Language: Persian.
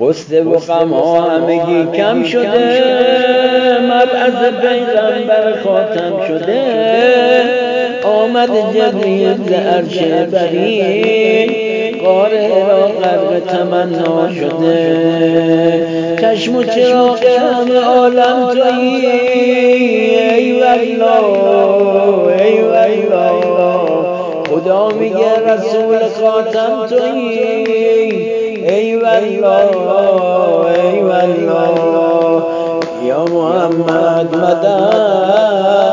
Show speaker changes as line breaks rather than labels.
غصه و غم ها همگی کم شده، مبعث پیغمبر خاتم شده. آمد جبریل ز عرش بری، غار حرا غرق تمنا شده. چشم و چراغ همه عالم تویی، ای والله ای والله. خدا میگه رسول خاتم تویی، ای والله ای والله. یا محمد مدد